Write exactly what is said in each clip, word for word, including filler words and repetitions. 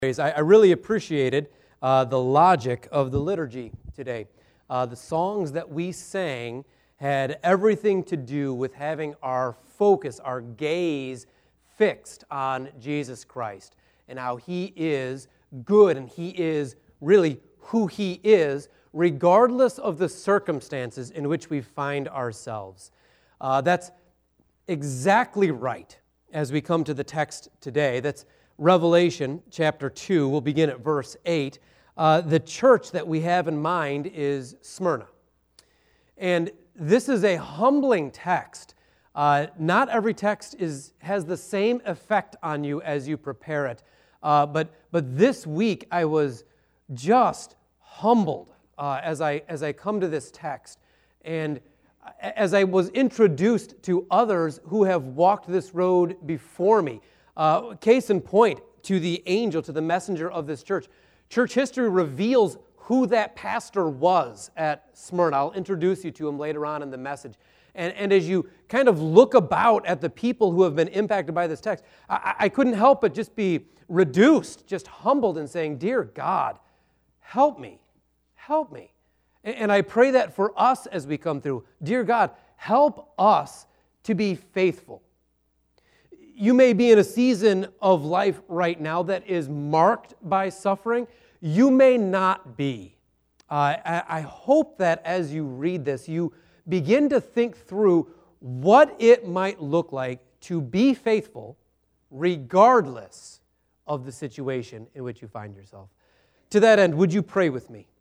I, I really appreciated uh, the logic of the liturgy today. Uh, the songs that we sang had everything to do with having our focus, our gaze fixed on Jesus Christ and how He is good and He is really who He is, regardless of the circumstances in which we find ourselves. Uh, that's exactly right as we come to the text today. That's Revelation chapter two. We'll begin at verse eight. Uh, the church that we have in mind is Smyrna. And this is a humbling text. Uh, not every text is has the same effect on you as you prepare it. Uh, but but this week I was just humbled uh, as I as I come to this text, and as I was introduced to others who have walked this road before me. Uh, case in point, to the angel, to the messenger of this church. Church history reveals who that pastor was at Smyrna. I'll introduce you to him later on in the message. And, and as you kind of look about at the people who have been impacted by this text, I, I couldn't help but just be reduced, just humbled and saying, "Dear God, help me, help me." And, and I pray that for us as we come through. Dear God, help us to be faithful. You may be in a season of life right now that is marked by suffering. You may not be. Uh, I, I hope that as you read this, you begin to think through what it might look like to be faithful regardless of the situation in which you find yourself. To that end, would you pray with me?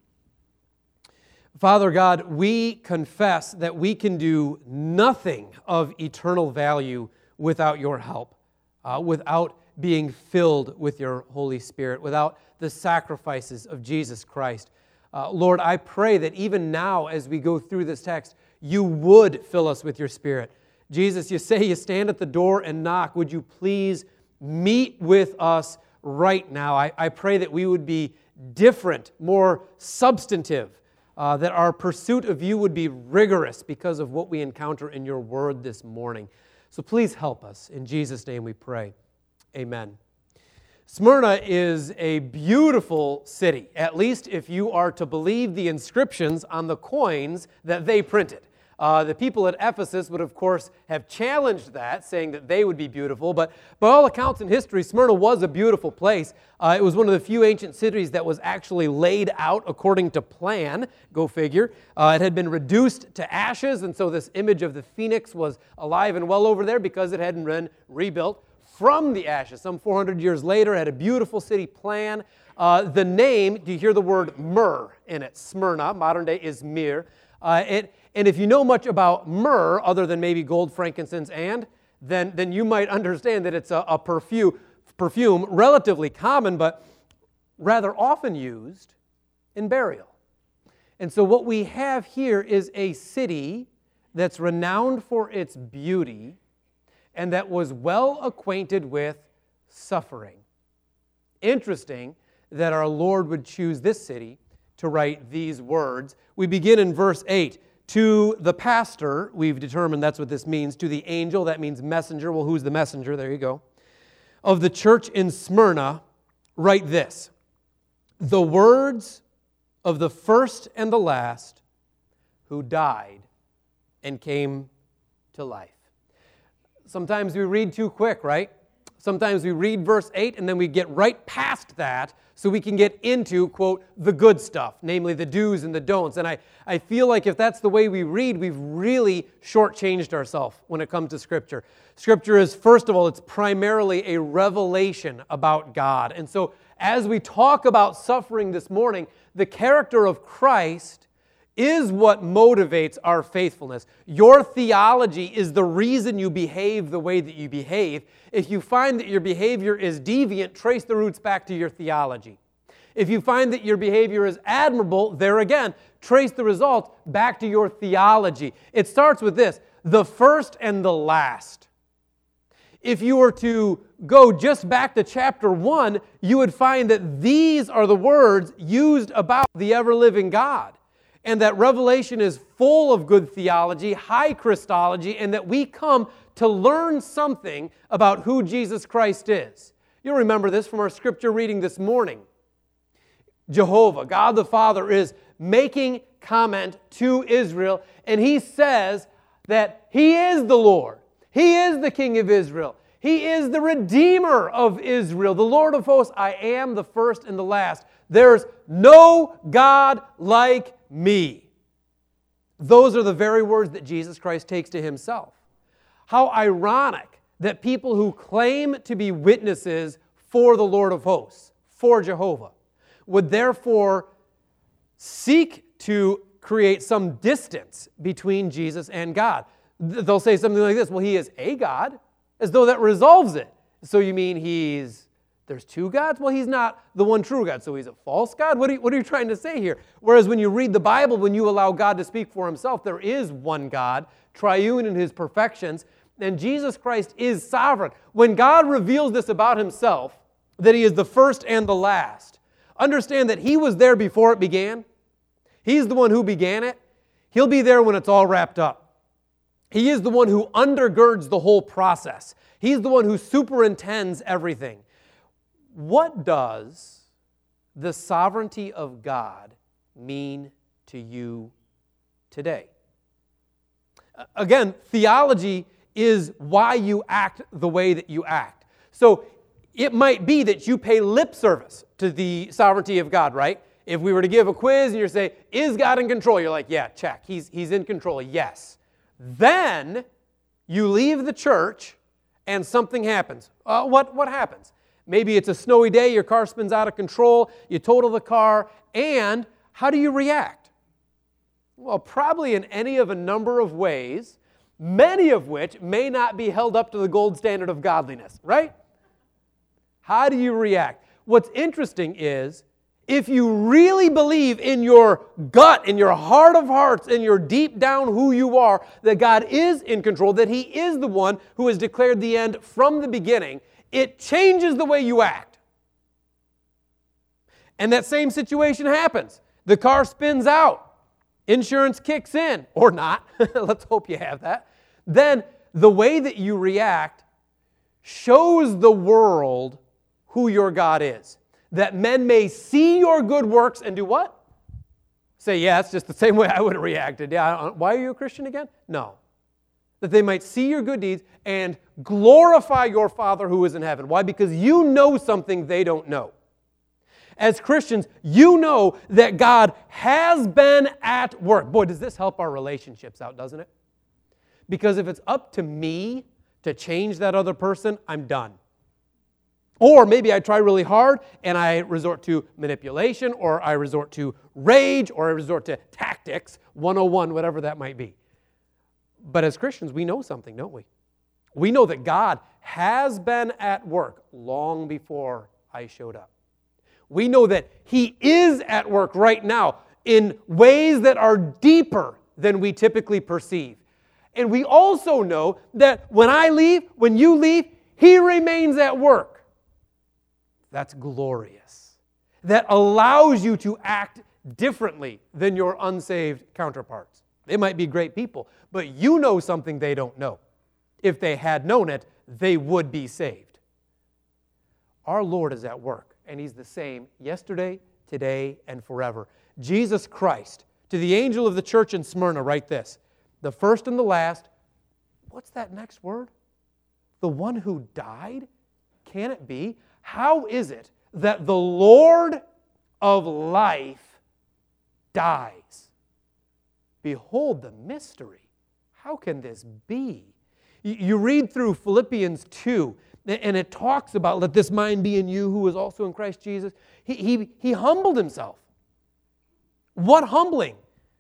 Father God, we confess that we can do nothing of eternal value without your help, uh, without being filled with your Holy Spirit, without the sacrifices of Jesus Christ. Uh, Lord, I pray that even now as we go through this text, you would fill us with your Spirit. Jesus, you say you stand at the door and knock. Would you please meet with us right now? I, I pray that we would be different, more substantive, uh, that our pursuit of you would be rigorous because of what we encounter in your word this morning. So please help us. In Jesus' name we pray. Amen. Smyrna is a beautiful city, at least if you are to believe the inscriptions on the coins that they printed. Uh, the people at Ephesus would, of course, have challenged that, saying that they would be beautiful. But by all accounts in history, Smyrna was a beautiful place. Uh, it was one of the few ancient cities that was actually laid out according to plan. Go figure. Uh, it had been reduced to ashes, and so this image of the phoenix was alive and well over there because it hadn't been rebuilt from the ashes. Some four hundred years later, it had a beautiful city plan. Uh, the name, do you hear the word myrrh in it? Smyrna, modern day Izmir. Uh, it, and if you know much about myrrh, other than maybe gold, frankincense, and, then, then you might understand that it's a, a perfume, perfume, relatively common, but rather often used in burial. And so what we have here is a city that's renowned for its beauty and that was well acquainted with suffering. Interesting that our Lord would choose this city to write these words. We begin in verse eight. To the pastor, we've determined that's what this means. To the angel, that means messenger. Well, who's the messenger? There you go. Of the church in Smyrna, write this. The words of the first and the last who died and came to life. Sometimes we read too quick, right? Sometimes we read verse eight and then we get right past that so we can get into, quote, the good stuff, namely the do's and the don'ts. And I, I feel like if that's the way we read, we've really shortchanged ourselves when it comes to Scripture. Scripture is, first of all, it's primarily a revelation about God. And so as we talk about suffering this morning, the character of Christ is what motivates our faithfulness. Your theology is the reason you behave the way that you behave. If you find that your behavior is deviant, trace the roots back to your theology. If you find that your behavior is admirable, there again, trace the result back to your theology. It starts with this, the first and the last. If you were to go just back to chapter one, you would find that these are the words used about the ever-living God. And that Revelation is full of good theology, high Christology, and that we come to learn something about who Jesus Christ is. You'll remember this from our scripture reading this morning. Jehovah, God the Father, is making comment to Israel, and he says that he is the Lord. He is the King of Israel. He is the Redeemer of Israel, the Lord of hosts. I am the first and the last. There's no God like me. Those are the very words that Jesus Christ takes to himself. How ironic that people who claim to be witnesses for the Lord of hosts, for Jehovah, would therefore seek to create some distance between Jesus and God. They'll say something like this, well, he is a God, as though that resolves it. So you mean he's, there's two gods? Well, he's not the one true God, so he's a false God? What are you, what are you trying to say here? Whereas when you read the Bible, when you allow God to speak for himself, there is one God, triune in his perfections, and Jesus Christ is sovereign. When God reveals this about himself, that he is the first and the last, understand that he was there before it began. He's the one who began it. He'll be there when it's all wrapped up. He is the one who undergirds the whole process. He's the one who superintends everything. What does the sovereignty of God mean to you today? Again, theology is why you act the way that you act. So it might be that you pay lip service to the sovereignty of God, right? If we were to give a quiz and you say, is God in control? You're like, yeah, check. He's, he's in control, yes. Then you leave the church and something happens. Uh, what, what happens? Maybe it's a snowy day, your car spins out of control, you total the car, and how do you react? Well, probably in any of a number of ways, many of which may not be held up to the gold standard of godliness, right? How do you react? What's interesting is, if you really believe in your gut, in your heart of hearts, in your deep down who you are, that God is in control, that he is the one who has declared the end from the beginning, it changes the way you act. And that same situation happens. The car spins out. Insurance kicks in, or not. Let's hope you have that. Then the way that you react shows the world who your God is. That men may see your good works and do what? Say, yeah, it's just the same way I would have reacted. Yeah, why are you a Christian again? No. That they might see your good deeds and glorify your Father who is in heaven. Why? Because you know something they don't know. As Christians, you know that God has been at work. Boy, does this help our relationships out, doesn't it? Because if it's up to me to change that other person, I'm done. Or maybe I try really hard and I resort to manipulation, or I resort to rage, or I resort to tactics, one oh one, whatever that might be. But as Christians, we know something, don't we? We know that God has been at work long before I showed up. We know that he is at work right now in ways that are deeper than we typically perceive. And we also know that when I leave, when you leave, he remains at work. That's glorious. That allows you to act differently than your unsaved counterparts. They might be great people, but you know something they don't know. If they had known it, they would be saved. Our Lord is at work, and he's the same yesterday, today, and forever. Jesus Christ, to the angel of the church in Smyrna, write this: the first and the last, what's that next word? The one who died? Can it be? How is it that the Lord of life dies? Behold the mystery. How can this be? You read through Philippians two, and it talks about, let this mind be in you who is also in Christ Jesus. He, he, he humbled himself. What humbling?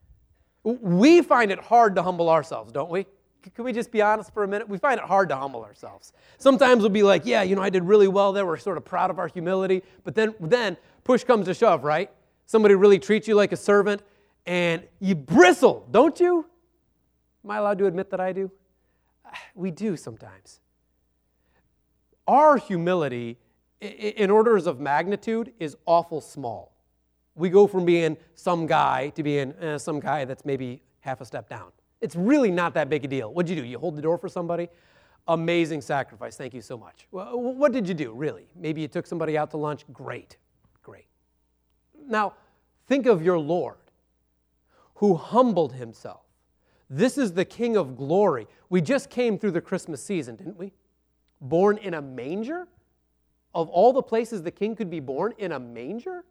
We find it hard to humble ourselves, don't we? Can we just be honest for a minute? We find it hard to humble ourselves. Sometimes we'll be like, yeah, you know, I did really well there. We're sort of proud of our humility. But then, then push comes to shove, right? Somebody really treats you like a servant, and you bristle, don't you? Am I allowed to admit that I do? We do sometimes. Our humility, in orders of magnitude, is awful small. We go from being some guy to being eh, some guy that's maybe half a step down. It's really not that big a deal. What'd you do? You hold the door for somebody? Amazing sacrifice. Thank you so much. Well, what did you do, really? Maybe you took somebody out to lunch. Great. Great. Now, think of your Lord who humbled himself. This is the King of glory. We just came through the Christmas season, didn't we? Born in a manger? Of all the places the king could be born, in a manger?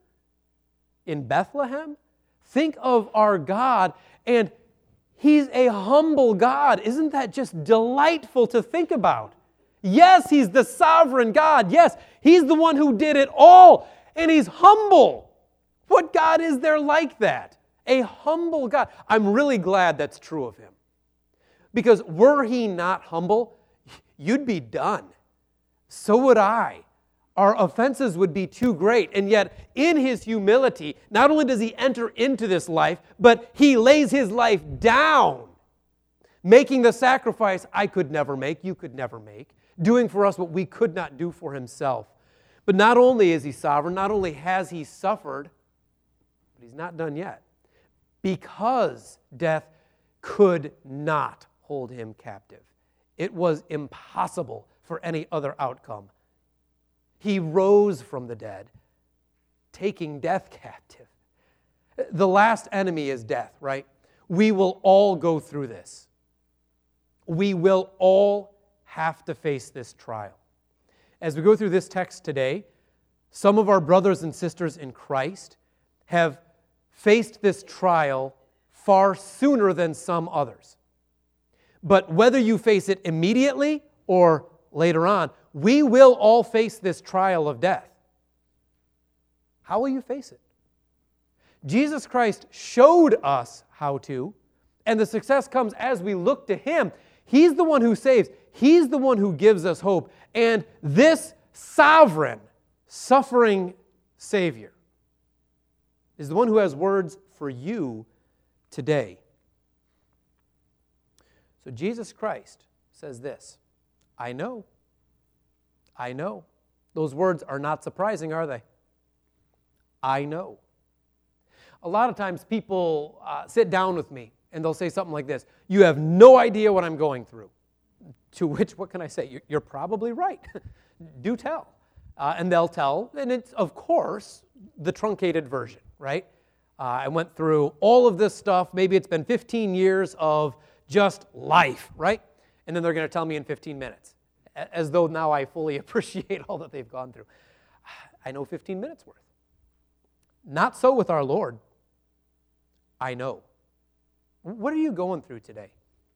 In Bethlehem? Think of our God, and he's a humble God. Isn't that just delightful to think about? Yes, he's the sovereign God. Yes, he's the one who did it all, and he's humble. What God is there like that? A humble God. I'm really glad that's true of him. Because were he not humble, you'd be done. So would I. Our offenses would be too great. And yet, in his humility, not only does he enter into this life, but he lays his life down, making the sacrifice I could never make, you could never make, doing for us what we could not do for himself. But not only is he sovereign, not only has he suffered, but he's not done yet. Because death could not hold him captive. It was impossible for any other outcome. He rose from the dead, taking death captive. The last enemy is death, right? We will all go through this. We will all have to face this trial. As we go through this text today, some of our brothers and sisters in Christ have faced this trial far sooner than some others. But whether you face it immediately or later on, we will all face this trial of death. How will you face it? Jesus Christ showed us how to, and the success comes as we look to him. He's the one who saves. He's the one who gives us hope. And this sovereign, suffering Savior is the one who has words for you today. So Jesus Christ says this, I know, I know. Those words are not surprising, are they? I know. A lot of times people uh, sit down with me and they'll say something like this, you have no idea what I'm going through. To which, what can I say? You're, you're probably right. Do tell. Uh, and they'll tell, and it's, of course, the truncated version, right? Uh, I went through all of this stuff. Maybe it's been fifteen years of just life, right? And then they're going to tell me in fifteen minutes, as though now I fully appreciate all that they've gone through. I know fifteen minutes worth. Not so with our Lord. I know. What are you going through today?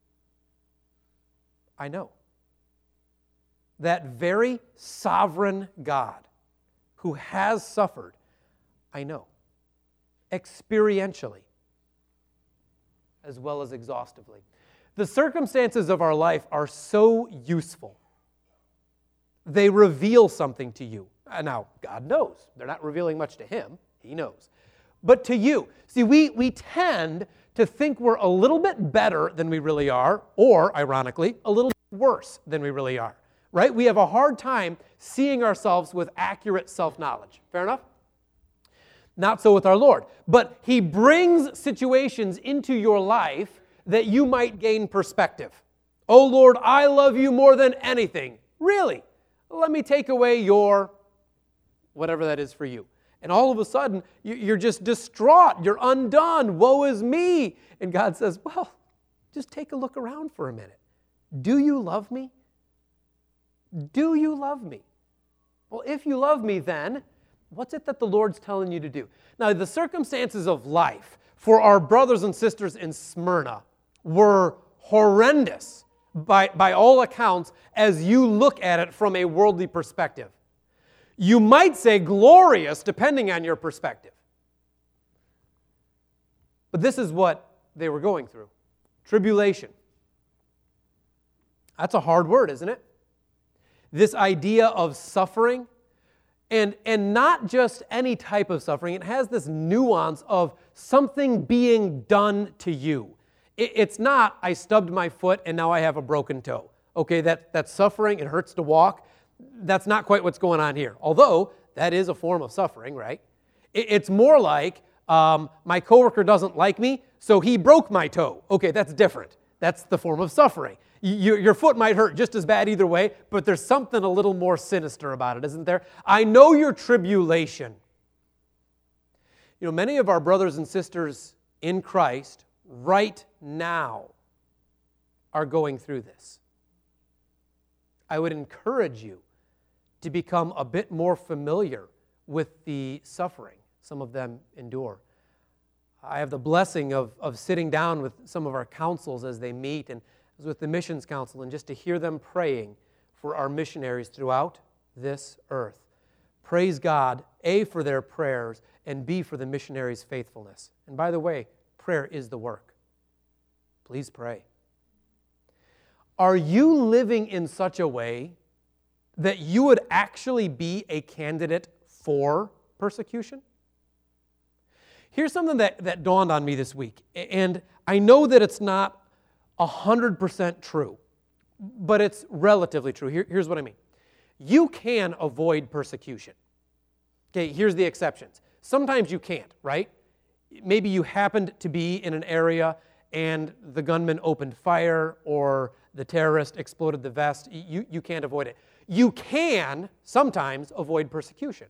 I know. That very sovereign God who has suffered, I know. Experientially, as well as exhaustively. The circumstances of our life are so useful. They reveal something to you. Now, God knows. They're not revealing much to him. He knows. But to you. See, we, we tend to think we're a little bit better than we really are, or, ironically, a little bit worse than we really are. Right? We have a hard time seeing ourselves with accurate self-knowledge. Fair enough? Not so with our Lord. But he brings situations into your life that you might gain perspective. Oh Lord, I love you more than anything. Really? Let me take away your whatever that is for you. And all of a sudden, you're just distraught. You're undone. Woe is me. And God says, well, just take a look around for a minute. Do you love me? Do you love me? Well, if you love me, then what's it that the Lord's telling you to do? Now, the circumstances of life for our brothers and sisters in Smyrna were horrendous by, by all accounts as you look at it from a worldly perspective. You might say glorious depending on your perspective. But this is what they were going through. Tribulation. That's a hard word, isn't it? This idea of suffering. And, and not just any type of suffering. It has this nuance of something being done to you. It, it's not, I stubbed my foot and now I have a broken toe. Okay, that, that's suffering. It hurts to walk. That's not quite what's going on here. Although, that is a form of suffering, right? It, it's more like, um, my coworker doesn't like me, so he broke my toe. Okay, that's different. That's the form of suffering. You, your foot might hurt just as bad either way, but there's something a little more sinister about it, isn't there? I know your tribulation. You know, many of our brothers and sisters in Christ right now are going through this. I would encourage you to become a bit more familiar with the suffering some of them endure. I have the blessing of, of sitting down with some of our councils as they meet, and with the Missions Council, and just to hear them praying for our missionaries throughout this earth. Praise God, A, for their prayers, and B, for the missionaries' faithfulness. And by the way, prayer is the work. Please pray. Are you living in such a way that you would actually be a candidate for persecution? Here's something that, that dawned on me this week, and I know that it's not one hundred percent true, but it's relatively true. Here, here's what I mean. You can avoid persecution. Okay, here's the exceptions. Sometimes you can't, right? Maybe you happened to be in an area and the gunman opened fire or the terrorist exploded the vest. You, you can't avoid it. You can sometimes avoid persecution.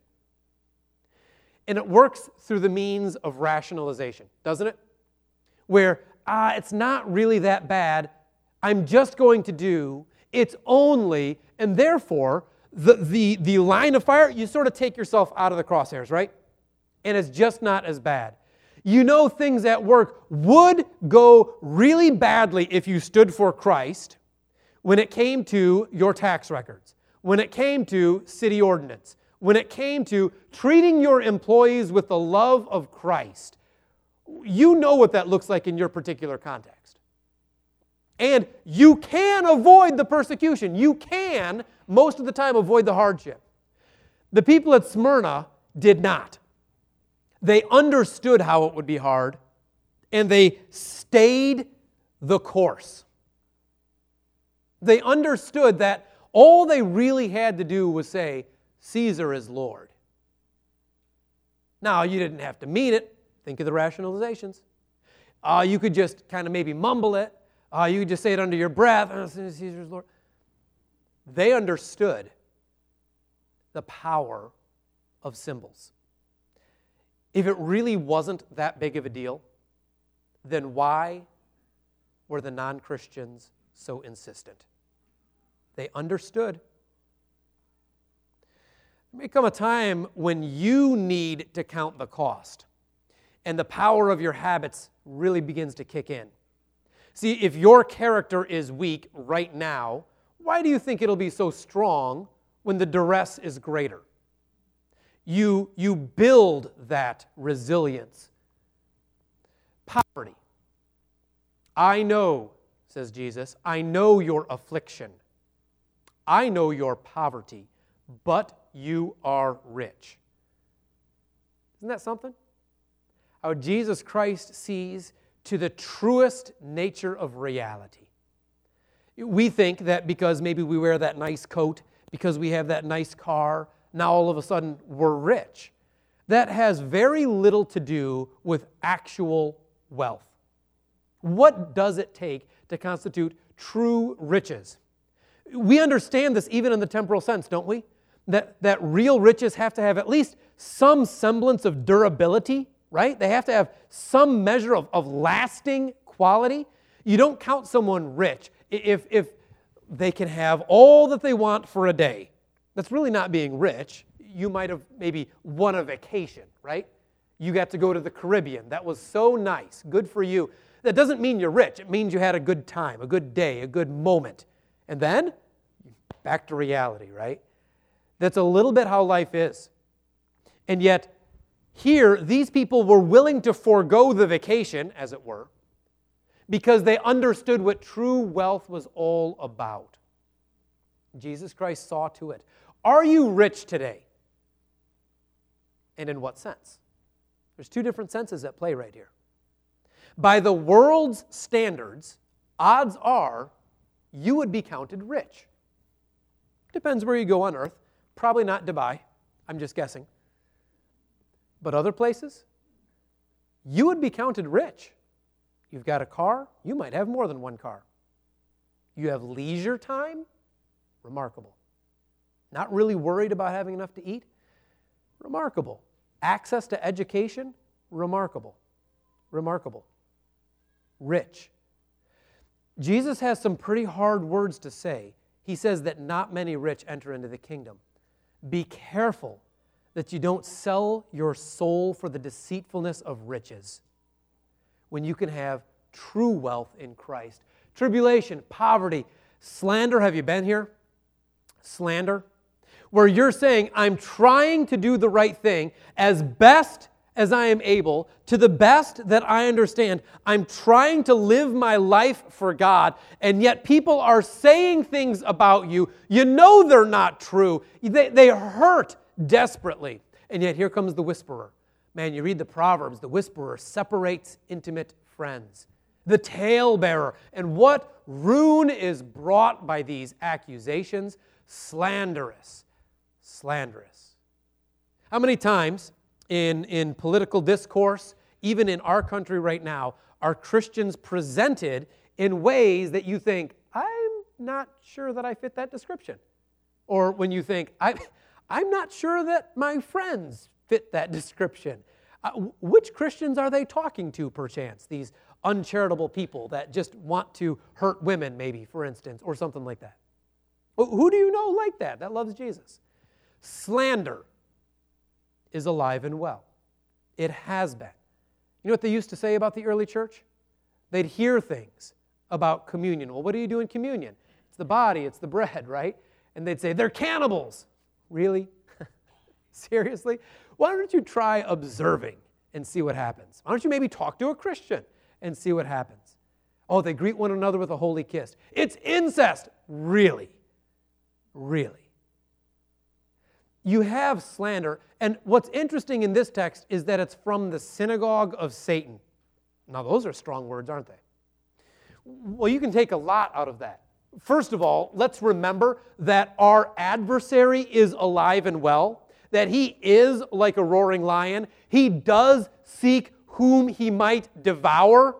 And it works through the means of rationalization, doesn't it? Where, ah, it's not really that bad. I'm just going to do, it's only, and therefore, the, the, the line of fire, you sort of take yourself out of the crosshairs, right? And it's just not as bad. You know things at work would go really badly if you stood for Christ when it came to your tax records, when it came to city ordinance, when it came to treating your employees with the love of Christ. You know what that looks like in your particular context. And you can avoid the persecution. You can, most of the time, avoid the hardship. The people at Smyrna did not. They understood how it would be hard, and they stayed the course. They understood that all they really had to do was say, Caesar is Lord. Now, you didn't have to mean it. Think of the rationalizations. Uh, you could just kind of maybe mumble it. Uh, you could just say it under your breath. Oh, Caesar's Lord. They understood the power of symbols. If it really wasn't that big of a deal, then why were the non-Christians so insistent? They understood. There may come a time when you need to count the cost, and the power of your habits really begins to kick in. See, if your character is weak right now, why do you think it'll be so strong when the duress is greater? You, you build that resilience. Poverty. I know, says Jesus, I know your affliction. I know your poverty, but you are rich. Isn't that something? How Jesus Christ sees to the truest nature of reality. We think that because maybe we wear that nice coat, because we have that nice car, now all of a sudden we're rich. That has very little to do with actual wealth. What does it take to constitute true riches? We understand this even in the temporal sense, don't we? That, that real riches have to have at least some semblance of durability, right? They have to have some measure of, of lasting quality. You don't count someone rich if, if they can have all that they want for a day. That's really not being rich. You might have maybe won a vacation, right? You got to go to the Caribbean. That was so nice. Good for you. That doesn't mean you're rich. It means you had a good time, a good day, a good moment. And then, back to reality, right? That's a little bit how life is. And yet, here, these people were willing to forego the vacation, as it were, because they understood what true wealth was all about. Jesus Christ saw to it. Are you rich today? And in what sense? There's two different senses at play right here. By the world's standards, odds are you would be counted rich. Depends where you go on earth. Probably not Dubai. I'm just guessing. But other places, you would be counted rich. You've got a car. You might have more than one car. You have leisure time? Remarkable. Not really worried about having enough to eat? Remarkable. Access to education? Remarkable. Remarkable. Rich. Jesus has some pretty hard words to say. He says that not many rich enter into the kingdom. Be careful that you don't sell your soul for the deceitfulness of riches when you can have true wealth in Christ. Tribulation, poverty, slander. Have you been here? Slander. Where you're saying, I'm trying to do the right thing as best as I am able, to the best that I understand. I'm trying to live my life for God, and yet people are saying things about you. You know they're not true. They, they hurt desperately. And yet here comes the whisperer. Man, you read the Proverbs, the whisperer separates intimate friends. The talebearer. And what ruin is brought by these accusations? Slanderous. Slanderous. How many times in, in political discourse, even in our country right now, are Christians presented in ways that you think, I'm not sure that I fit that description? Or when you think, I, I'm not sure that my friends fit that description. Uh, which Christians are they talking to, perchance? These uncharitable people that just want to hurt women, maybe, for instance, or something like that. Who do you know like that, that loves Jesus? Slander is alive and well. It has been. You know what they used to say about the early church? They'd hear things about communion. Well, what do you do in communion? It's the body, it's the bread, right? And they'd say, they're cannibals. Really? Seriously? Why don't you try observing and see what happens? Why don't you maybe talk to a Christian and see what happens? Oh, they greet one another with a holy kiss. It's incest. Really? Really? You have slander, and what's interesting in this text is that it's from the synagogue of Satan. Now, those are strong words, aren't they? Well, you can take a lot out of that. First of all, let's remember that our adversary is alive and well, that he is like a roaring lion. He does seek whom he might devour.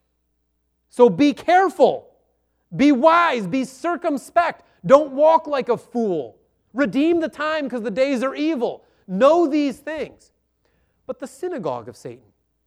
So be careful. Be wise. Be circumspect. Don't walk like a fool. Redeem the time because the days are evil. Know these things. But the synagogue of Satan,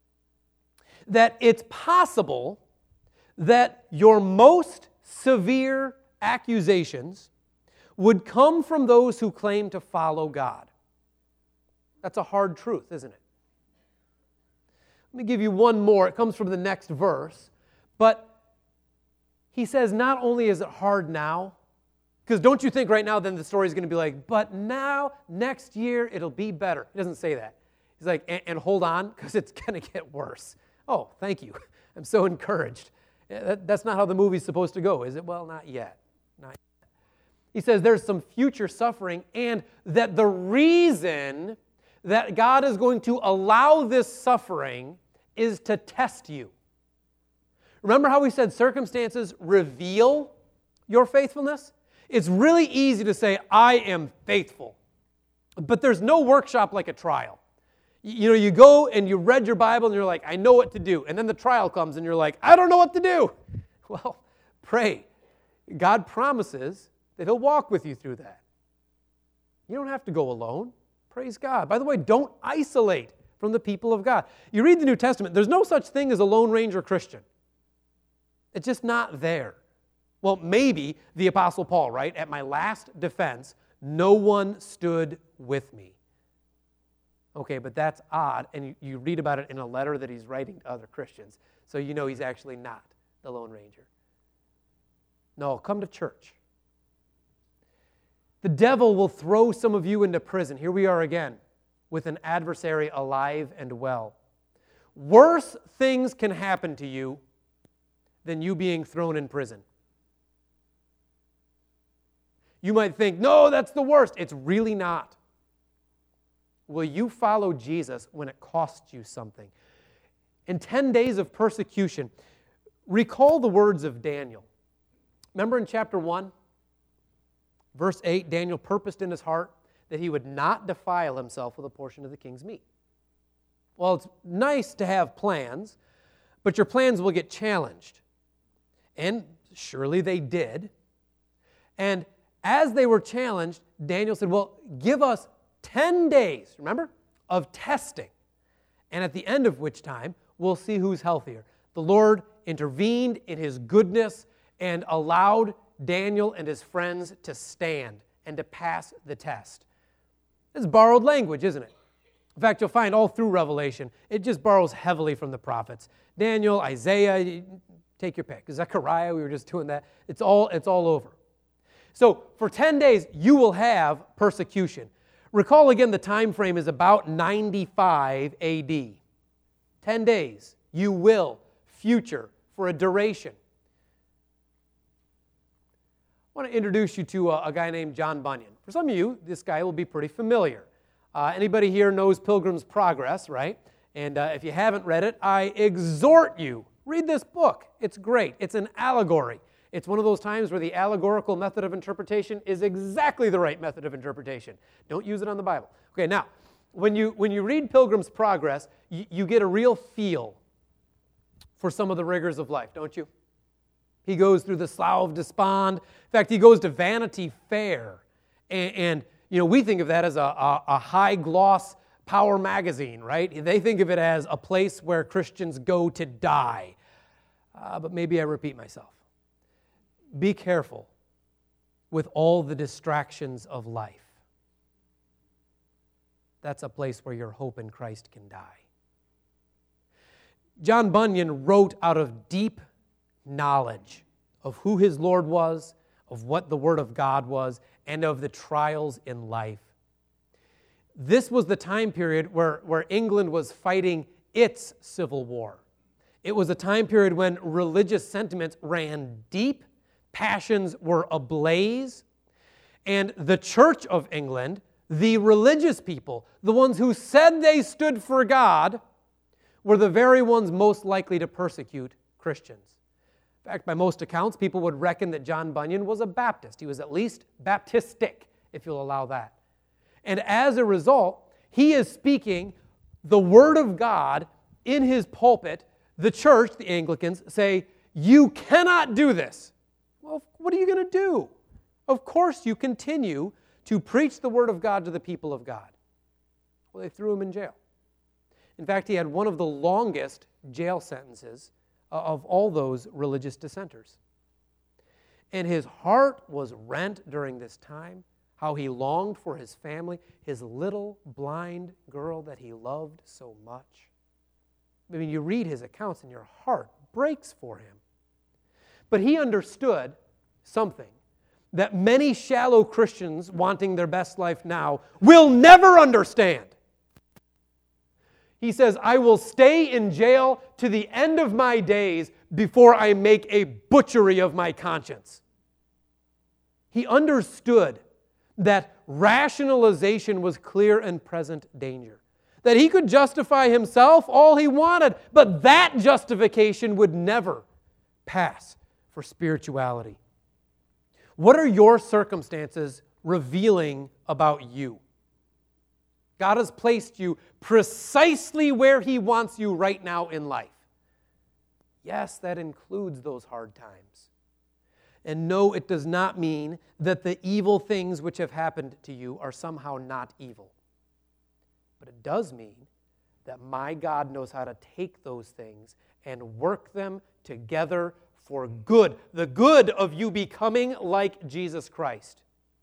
that it's possible that your most severe accusations would come from those who claim to follow God. That's a hard truth, isn't it? Let me give you one more. It comes from the next verse. But he says not only is it hard now, because don't you think right now then the story is going to be like, but now, next year, it'll be better. He doesn't say that. He's like, and, and hold on, because it's going to get worse. Oh, thank you. I'm so encouraged. That, that's not how the movie's supposed to go, is it? Well, not yet. Not yet. He says there's some future suffering, and that the reason that God is going to allow this suffering is to test you. Remember how we said circumstances reveal your faithfulness? It's really easy to say, I am faithful. But there's no workshop like a trial. You know, you go and you read your Bible and you're like, I know what to do. And then the trial comes and you're like, I don't know what to do. Well, pray. God promises that He'll walk with you through that. You don't have to go alone. Praise God. By the way, don't isolate from the people of God. You read the New Testament, there's no such thing as a Lone Ranger Christian. It's just not there. Well, maybe the Apostle Paul, right? At my last defense, no one stood with me. Okay, but that's odd, and you, you read about it in a letter that he's writing to other Christians, so you know he's actually not the Lone Ranger. No, come to church. The devil will throw some of you into prison. Here we are again with an adversary alive and well. Worse things can happen to you than you being thrown in prison. You might think, no, that's the worst. It's really not. Will you follow Jesus when it costs you something? In ten days of persecution, recall the words of Daniel. Remember in chapter one, verse eight, Daniel purposed in his heart that he would not defile himself with a portion of the king's meat. Well, it's nice to have plans, but your plans will get challenged. And Surely they did. And as they were challenged, Daniel said, well, give us ten days, remember, of testing. And at the end of which time, we'll see who's healthier. The Lord intervened in his goodness and allowed Daniel and his friends to stand and to pass the test. It's borrowed language, isn't it? In fact, you'll find all through Revelation, it just borrows heavily from the prophets. Daniel, Isaiah, take your pick. Zechariah, we were just doing that. It's all, it's all over. So for ten days, you will have persecution. Recall again, the time frame is about ninety-five A D. ten days, you will, future, for a duration. I want to introduce you to a, a guy named John Bunyan. For some of you, this guy will be pretty familiar. Uh, anybody here knows Pilgrim's Progress, right? And uh, if you haven't read it, I exhort you, read this book. It's great. It's an allegory. It's one of those times where the allegorical method of interpretation is exactly the right method of interpretation. Don't use it on the Bible. Okay, now, when you, when you read Pilgrim's Progress, you, you get a real feel for some of the rigors of life, don't you? He goes through the Slough of Despond. In fact, he goes to Vanity Fair. And, and you know, we think of that as a, a, a high-gloss power magazine, right? They think of it as a place where Christians go to die. Uh, but maybe I repeat myself. Be careful with all the distractions of life. That's a place where your hope in Christ can die. John Bunyan wrote out of deep knowledge of who his Lord was, of what the Word of God was, and of the trials in life. This was the time period where, where England was fighting its civil war. It was a time period when religious sentiments ran deep, passions were ablaze, and the Church of England, the religious people, the ones who said they stood for God, were the very ones most likely to persecute Christians. In fact, by most accounts, people would reckon that John Bunyan was a Baptist. He was at least Baptistic, if you'll allow that. And as a result, he is speaking the Word of God in his pulpit. The church, the Anglicans, say, you cannot do this. Well, what are you going to do? Of course you continue to preach the Word of God to the people of God. Well, they threw him in jail. In fact, he had one of the longest jail sentences of all those religious dissenters. And his heart was rent during this time, how he longed for his family, his little blind girl that he loved so much. I mean, you read his accounts and your heart breaks for him. But he understood something that many shallow Christians wanting their best life now will never understand. He says, I will stay in jail to the end of my days before I make a butchery of my conscience. He understood that rationalization was clear and present danger. That he could justify himself all he wanted, but that justification would never pass for spirituality. What are your circumstances revealing about you? God has placed you precisely where He wants you right now in life. Yes, that includes those hard times. And no, it does not mean that the evil things which have happened to you are somehow not evil. But it does mean that my God knows how to take those things and work them together for good. The good of you becoming like Jesus Christ.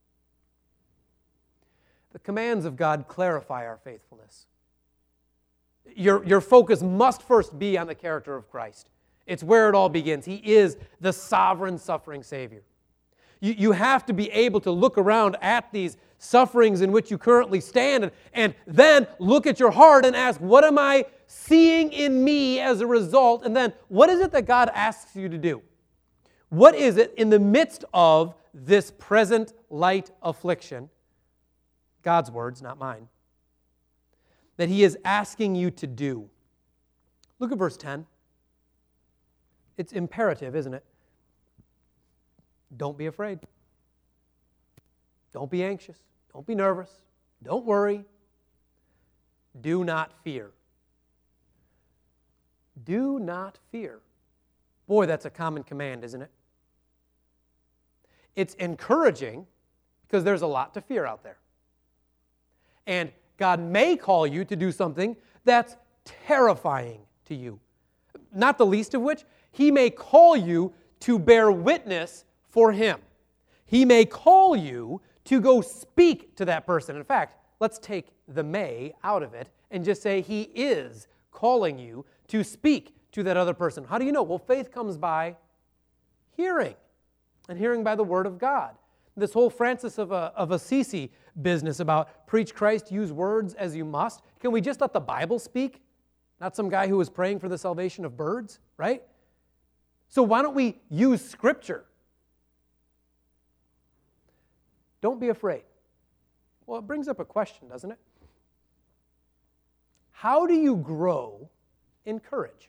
The commands of God clarify our faithfulness. Your, your focus must first be on the character of Christ. It's where it all begins. He is the sovereign suffering Savior. You, you have to be able to look around at these sufferings in which you currently stand and, and then look at your heart and ask, what am I seeing in me as a result? And then, what is it that God asks you to do? What is it in the midst of this present light affliction, God's words, not mine, that He is asking you to do? Look at verse ten. It's imperative, isn't it? Don't be afraid. Don't be anxious. Don't be nervous. Don't worry. Do not fear. Do not fear. Boy, that's a common command, isn't it? It's encouraging because there's a lot to fear out there. And God may call you to do something that's terrifying to you. Not the least of which, He may call you to bear witness for Him. He may call you to go speak to that person. In fact, let's take the may out of it and just say He is calling you to speak to that other person. How do you know? Well, faith comes by hearing, and hearing by the Word of God. This whole Francis of, uh, of Assisi business about preach Christ, use words as you must. Can we just let the Bible speak? Not some guy who was praying for the salvation of birds, right? So why don't we use Scripture? Don't be afraid. Well, it brings up a question, doesn't it? How do you grow in courage?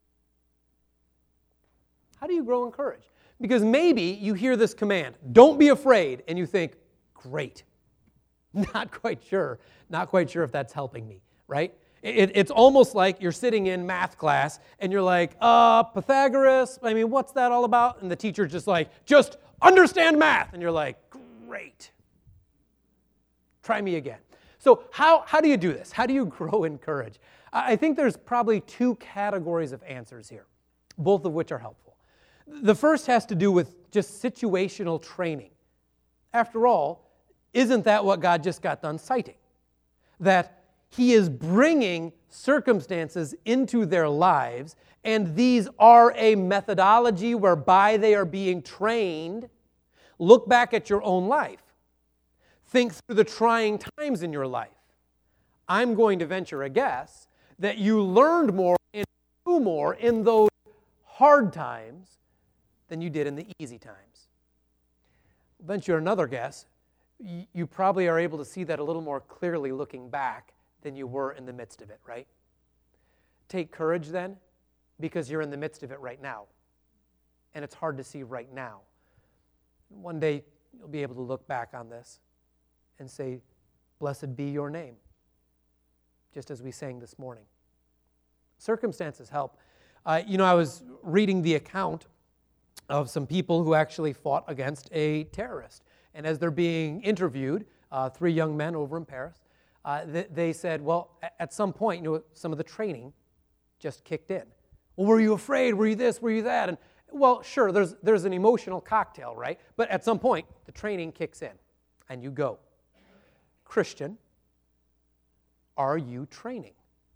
How do you grow in courage? Because maybe you hear this command, don't be afraid, and you think, great. Not quite sure. Not quite sure if that's helping me, right? It, it's almost like you're sitting in math class, and you're like, uh, Pythagoras, I mean, what's that all about? And the teacher's just like, just understand math. And you're like, great. Try me again. So how, how do you do this? How do you grow in courage? I think there's probably two categories of answers here, both of which are helpful. The first has to do with just situational training. After all, isn't that what God just got done citing? That He is bringing circumstances into their lives, and these are a methodology whereby they are being trained. Look back at your own life. Think through the trying times in your life. I'm going to venture a guess that you learned more and knew more in those hard times than you did in the easy times. I'll venture another guess. You probably are able to see that a little more clearly looking back than you were in the midst of it, right? Take courage then, because you're in the midst of it right now. And it's hard to see right now. One day you'll be able to look back on this and say, blessed be your name, just as we sang this morning. Circumstances help. Uh, you know, I was reading the account of some people who actually fought against a terrorist. And as they're being interviewed, uh, three young men over in Paris, uh, th- they said, well, at some point, you know, some of the training just kicked in. Well, were you afraid? Were you this? Were you that? And well, sure, there's, there's an emotional cocktail, right? But at some point, the training kicks in, and you go. Christian, are you training?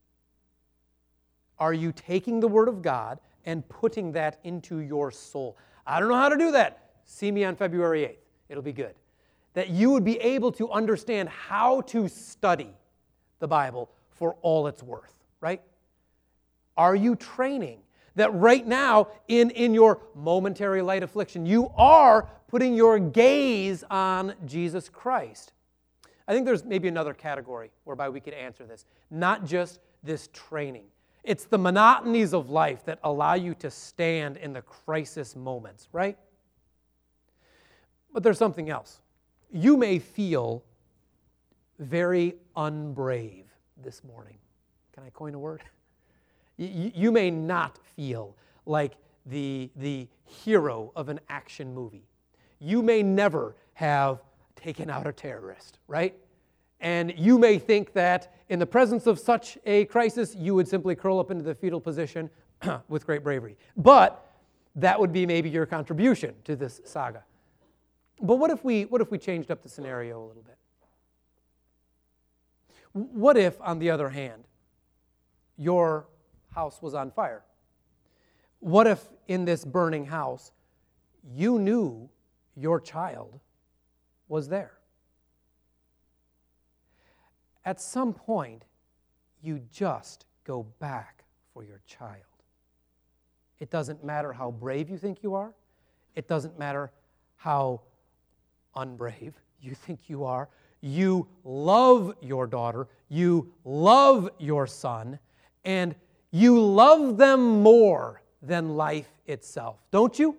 Are you taking the Word of God and putting that into your soul? I don't know how to do that. See me on February eighth. It'll be good. That you would be able to understand how to study the Bible for all it's worth, right? Are you training? That right now, in, in your momentary light affliction, you are putting your gaze on Jesus Christ. I think there's maybe another category whereby we could answer this. Not just this training. It's the monotonies of life that allow you to stand in the crisis moments, right? But there's something else. You may feel very unbrave this morning. Can I coin a word? You, you may not feel like the, the hero of an action movie. You may never have taken out a terrorist, right? And you may think that in the presence of such a crisis, you would simply curl up into the fetal position with great bravery. But that would be maybe your contribution to this saga. But what if we, what if we changed up the scenario a little bit? What if, on the other hand, your house was on fire? What if in this burning house, you knew your child was there? At some point, you just go back for your child. It doesn't matter how brave you think you are. It doesn't matter how unbrave you think you are. You love your daughter. You love your son. And you love them more than life itself, don't you?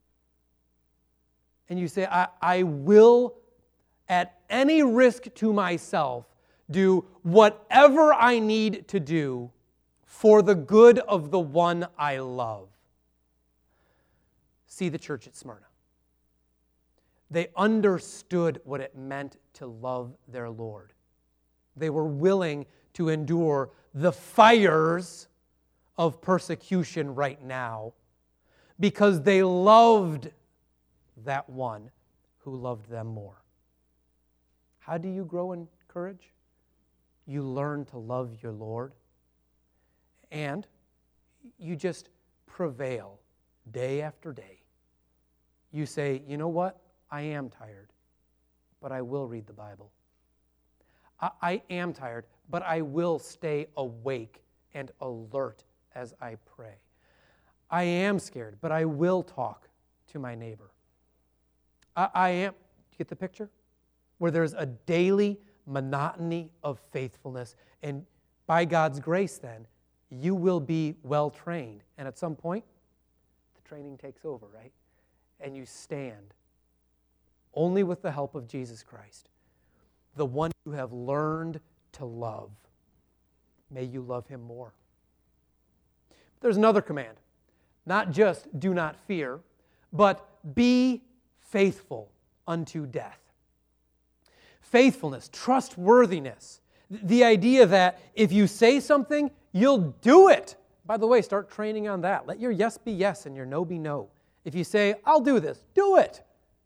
And you say, I, I will, at any risk to myself, do whatever I need to do for the good of the one I love. See the church at Smyrna. They understood what it meant to love their Lord. They were willing to endure the fires of persecution right now because they loved that one who loved them more. How do you grow in courage? You learn to love your Lord, and you just prevail day after day. You say, you know what? I am tired, but I will read the Bible. I, I am tired, but I will stay awake and alert as I pray. I am scared, but I will talk to my neighbor. I, I am, do you get the picture? Where there's a daily monotony of faithfulness, and by God's grace then, you will be well trained. And at some point, the training takes over, right? And you stand only with the help of Jesus Christ, the one you have learned to love. May you love him more. There's another command. Not just do not fear, but be faithful unto death. Faithfulness, trustworthiness. The idea that if you say something, you'll do it. By the way, start training on that. Let your yes be yes and your no be no. If you say, I'll do this, do it.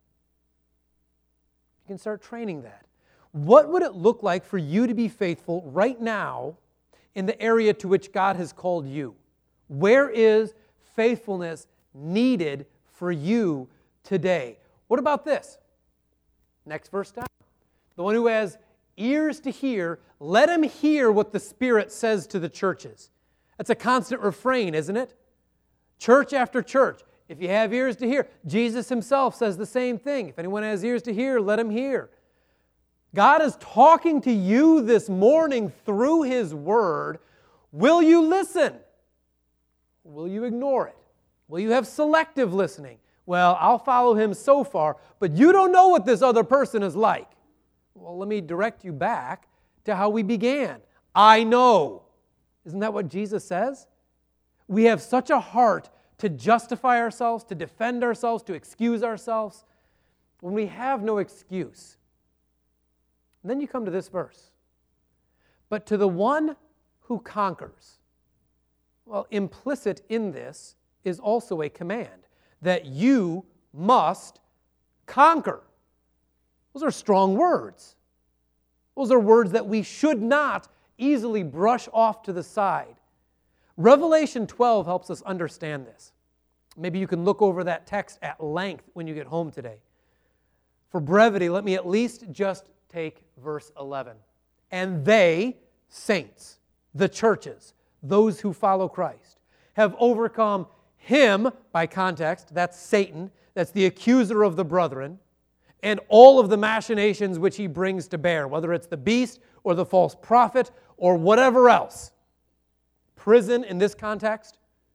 You can start training that. What would it look like for you to be faithful right now in the area to which God has called you? Where is faithfulness needed for you today? What about this? Next verse down. The one who has ears to hear, let him hear what the Spirit says to the churches. That's a constant refrain, isn't it? Church after church. If you have ears to hear, Jesus himself says the same thing. If anyone has ears to hear, let him hear. God is talking to you this morning through his word. Will you listen? Will you ignore it? Will you have selective listening? Well, I'll follow him so far, but you don't know what this other person is like. Well, let me direct you back to how we began. I know. Isn't that what Jesus says? We have such a heart to justify ourselves, to defend ourselves, to excuse ourselves, when we have no excuse. And then you come to this verse. But to the one who conquers. Well, implicit in this is also a command that you must conquer. Those are strong words. Those are words that we should not easily brush off to the side. Revelation twelve helps us understand this. Maybe you can look over that text at length when you get home today. For brevity, let me at least just take verse eleven. And they, saints, the churches, those who follow Christ, have overcome him, by context, that's Satan, that's the accuser of the brethren, and all of the machinations which he brings to bear, whether it's the beast or the false prophet or whatever else. Prison in this context.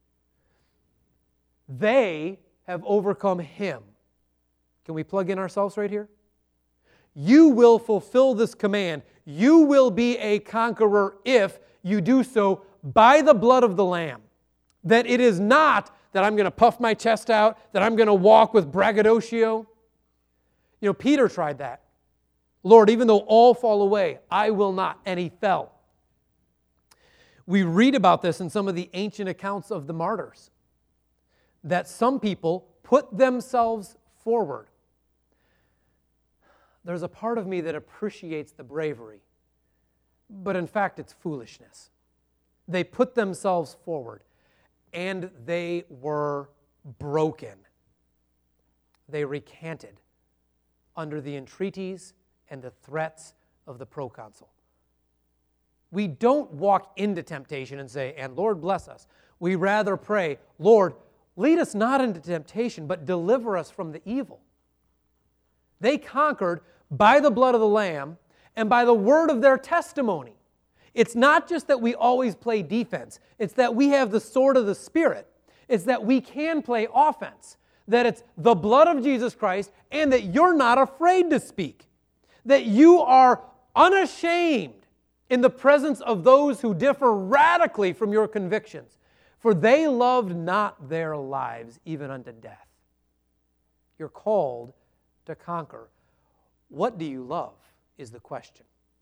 They have overcome him. Can we plug in ourselves right here? You will fulfill this command. You will be a conqueror if you do so by the blood of the Lamb. That it is not that I'm going to puff my chest out, that I'm going to walk with braggadocio. You know, Peter tried that. Lord, even though all fall away, I will not. And he fell. We read about this in some of the ancient accounts of the martyrs. That some people put themselves forward. There's a part of me that appreciates the bravery. But in fact, it's foolishness. They put themselves forward. And they were broken. They recanted under the entreaties and the threats of the proconsul. We don't walk into temptation and say, and Lord bless us. We rather pray, Lord, lead us not into temptation, but deliver us from the evil. They conquered by the blood of the Lamb and by the word of their testimony. It's not just that we always play defense. It's that we have the sword of the Spirit. It's that we can play offense. That it's the blood of Jesus Christ and that you're not afraid to speak. That you are unashamed in the presence of those who differ radically from your convictions. For they loved not their lives even unto death. You're called to conquer. What do you love is the question.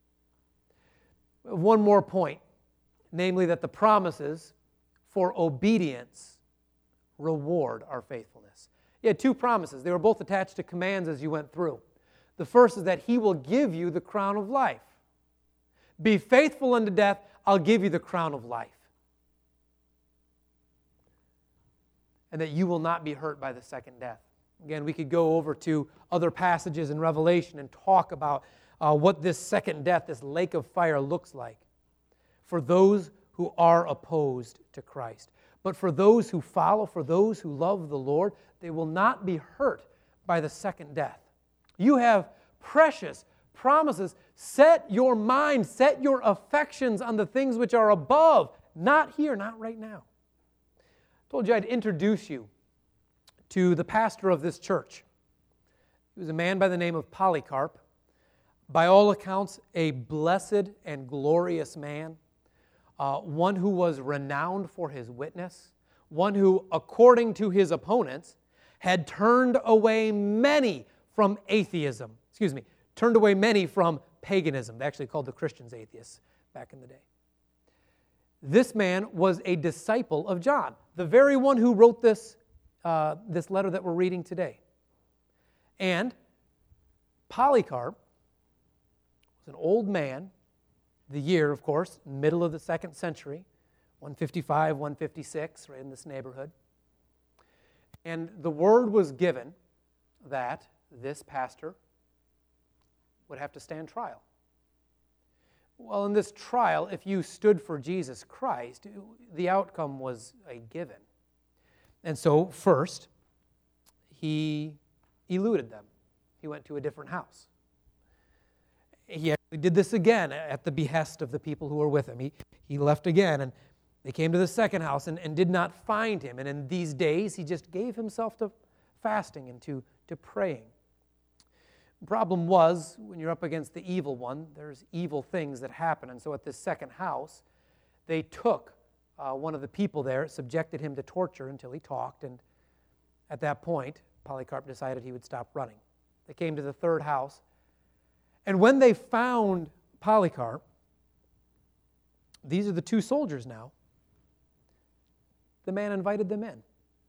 One more point, namely that the promises for obedience reward our faithfulness. He had two promises. They were both attached to commands as you went through. The first is that he will give you the crown of life. Be faithful unto death, I'll give you the crown of life. And that you will not be hurt by the second death. Again, we could go over to other passages in Revelation and talk about uh, what this second death, this lake of fire, looks like for those who are opposed to Christ. But for those who follow, for those who love the Lord, they will not be hurt by the second death. You have precious promises. Set your mind, set your affections on the things which are above, not here, not right now. I told you I'd introduce you to the pastor of this church. He was a man by the name of Polycarp. By all accounts, a blessed and glorious man, uh, one who was renowned for his witness, one who, according to his opponents, had turned away many from atheism. Excuse me, turned away many from paganism. They actually called the Christians atheists back in the day. This man was a disciple of John, the very one who wrote this, uh, this letter that we're reading today. And Polycarp was an old man, the year, of course, middle of the second century, one fifty-five, one fifty-six, right in this neighborhood. And the word was given that this pastor would have to stand trial. Well, in this trial, if you stood for Jesus Christ, the outcome was a given. And so, first, he eluded them. He went to a different house. He actually did this again at the behest of the people who were with him. He, he left again, and they came to the second house and, and did not find him. And in these days, he just gave himself to fasting and to, to praying. The problem was, when you're up against the evil one, there's evil things that happen. And so at this second house, they took uh, one of the people there, subjected him to torture until he talked, and at that point, Polycarp decided he would stop running. They came to the third house, and when they found Polycarp, these are the two soldiers now, the man invited them in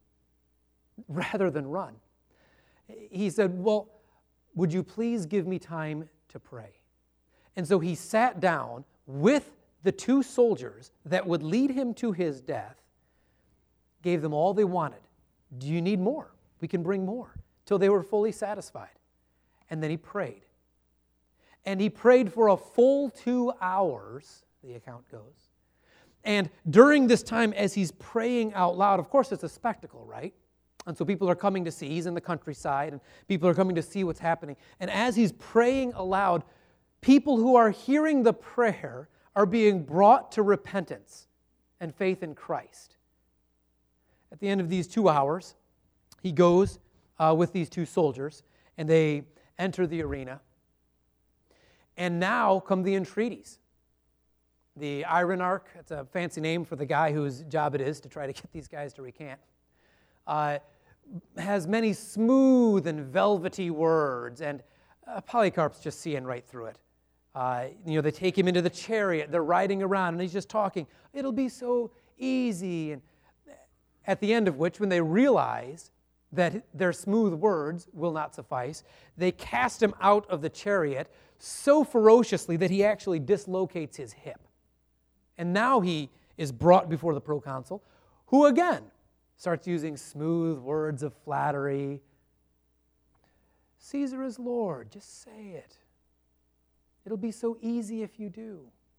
rather than run. He said, well, would you please give me time to pray? And so he sat down with the two soldiers that would lead him to his death, gave them all they wanted. Do you need more? We can bring more. Till they were fully satisfied. And then he prayed. And he prayed for a full two hours, the account goes. And during this time, as he's praying out loud, of course it's a spectacle, right? And so people are coming to see. He's in the countryside, and people are coming to see what's happening. And as he's praying aloud, people who are hearing the prayer are being brought to repentance and faith in Christ. At the end of these two hours, he goes uh, with these two soldiers, and they enter the arena. And now come the entreaties. The Ironarch, it's a fancy name for the guy whose job it is to try to get these guys to recant, uh, has many smooth and velvety words, and uh, Polycarp's just seeing right through it. Uh, you know, they take him into the chariot, they're riding around, and he's just talking. It'll be so easy. And at the end of which, when they realize that their smooth words will not suffice, they cast him out of the chariot so ferociously that he actually dislocates his hip. And now he is brought before the proconsul, who again starts using smooth words of flattery. Caesar is Lord, just say it. It'll be so easy if you do.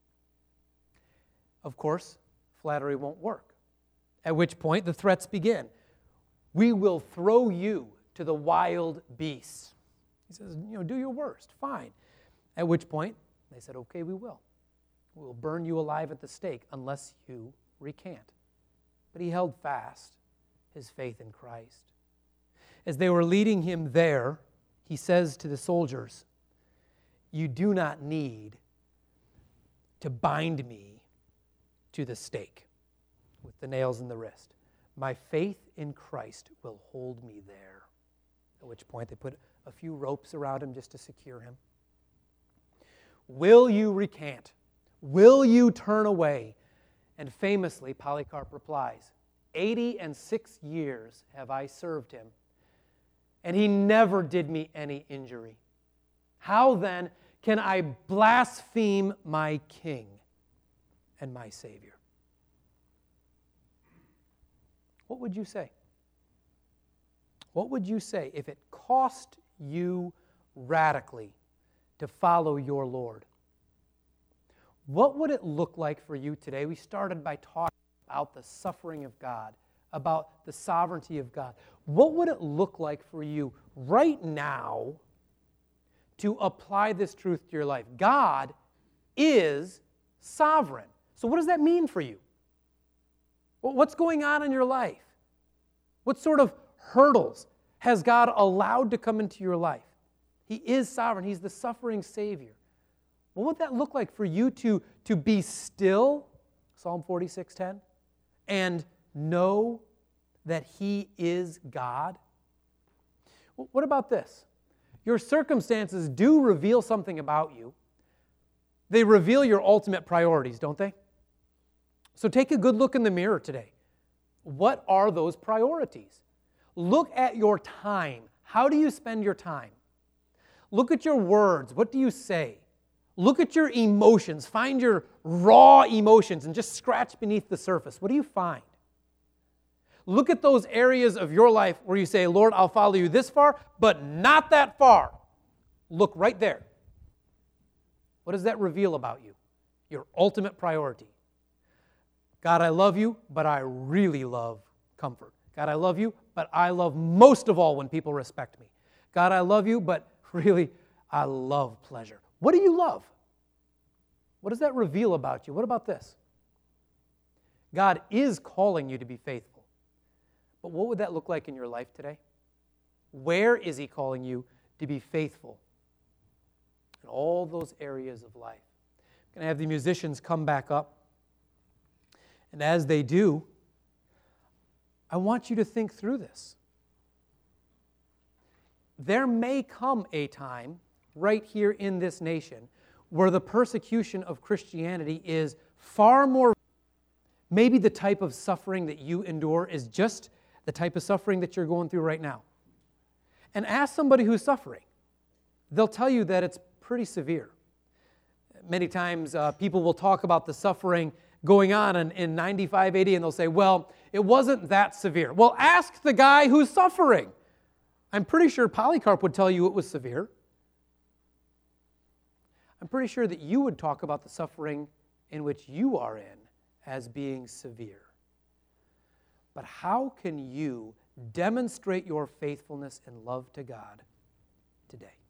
Of course, flattery won't work. At which point the threats begin. We will throw you to the wild beasts. He says, you know, do your worst, fine. At which point they said, okay, we will. We will burn you alive at the stake unless you recant. But he held fast his faith in Christ. As they were leading him there, he says to the soldiers, you do not need to bind me to the stake with the nails in the wrist. My faith in Christ will hold me there. At which point they put a few ropes around him just to secure him. Will you recant? Will you turn away? And famously, Polycarp replies, eighty and six years have I served him, and he never did me any injury. How then can I blaspheme my King and my Savior? What would you say? What would you say if it cost you radically to follow your Lord? What would it look like for you today? We started by talking about the suffering of God, about the sovereignty of God. What would it look like for you right now to apply this truth to your life? God is sovereign. So what does that mean for you? What's going on in your life? What sort of hurdles has God allowed to come into your life? He is sovereign. He's the suffering Savior. What would that look like for you to, to be still, Psalm forty-six ten, and know that He is God? What about this? Your circumstances do reveal something about you. They reveal your ultimate priorities, don't they? So take a good look in the mirror today. What are those priorities? Look at your time. How do you spend your time? Look at your words. What do you say? Look at your emotions. Find your raw emotions and just scratch beneath the surface. What do you find? Look at those areas of your life where you say, Lord, I'll follow you this far, but not that far. Look right there. What does that reveal about you? Your ultimate priority. God, I love you, but I really love comfort. God, I love you, but I love most of all when people respect me. God, I love you, but really, I love pleasure. What do you love? What does that reveal about you? What about this? God is calling you to be faithful. But what would that look like in your life today? Where is He calling you to be faithful? In all those areas of life. I'm going to have the musicians come back up. And as they do, I want you to think through this. There may come a time right here in this nation where the persecution of Christianity is far more. Maybe the type of suffering that you endure is just the type of suffering that you're going through right now. And ask somebody who's suffering. They'll tell you that it's pretty severe. Many times uh, people will talk about the suffering going on in, in ninety-five eighty, and they'll say, well, it wasn't that severe. Well, ask the guy who's suffering. I'm pretty sure Polycarp would tell you it was severe. I'm pretty sure that you would talk about the suffering in which you are in as being severe. But how can you demonstrate your faithfulness and love to God today?